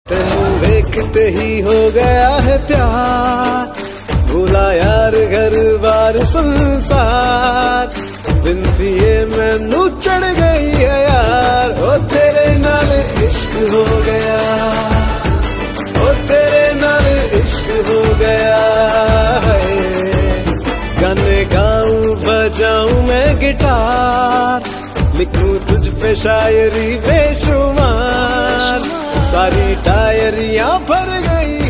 तेनू देखते ही हो गया है प्यार, भूला यार घर बार संसार, बिन पिए मैनू चढ़ गई है यार। ओ तेरे नाल इश्क हो गया, ओ तेरे नाल इश्क हो गया है। गाने गाऊं बजाऊं मैं गिटार, लिखूं तुझ पे शायरी बेशुमार, सारी डायरियां भर गई